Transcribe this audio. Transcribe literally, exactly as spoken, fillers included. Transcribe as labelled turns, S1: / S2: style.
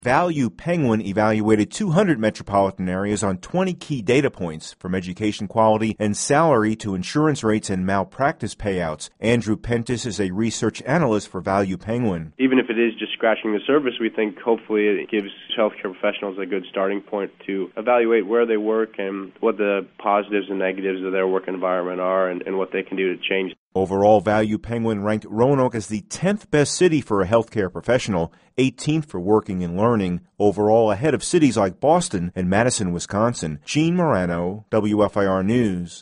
S1: Value Penguin evaluated two hundred metropolitan areas on twenty key data points, from education quality and salary to insurance rates and malpractice payouts. Andrew Pentis is a research analyst for Value Penguin.
S2: Even if it is just scratching the surface, we think hopefully it gives healthcare professionals a good starting point to evaluate where they work and what the positives and negatives of their work environment are and, and what they can do to change.
S1: Overall, Value Penguin ranked Roanoke as the tenth best city for a healthcare professional, eighteenth for working and learning, overall ahead of cities like Boston and Madison, Wisconsin. Gene Marano, W F I R News.